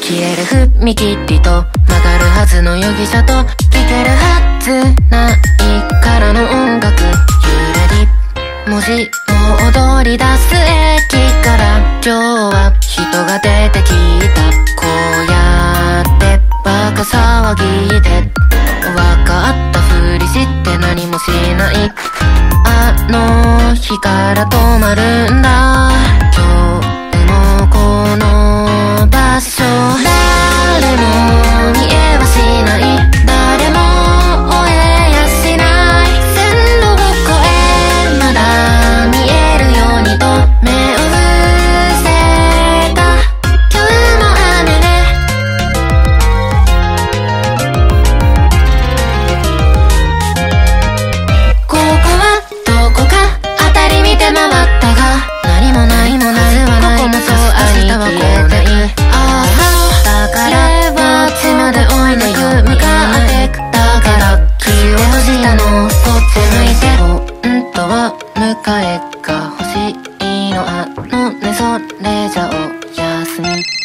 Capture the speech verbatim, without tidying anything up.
消える踏切と曲がるはずの容疑者と聴けるはずないからの音楽ゆらり文字を踊り出す駅から今日は人が出てきたこうやってバカ騒ぎで分かったふりして何もしないあの日から止まるんだ今日もこの場所誰も見えはしない誰も追えやしない線路を越えまだ見えるようにと目を伏せた今日も雨ねここはどこか辺り見て回ったが何もないもないはないここもそう明日はこうないああだからこっちまで追い抜く向かってくだから気を閉じたのこっち向いて本当は迎えが欲しいのあのねそれじゃおやすみ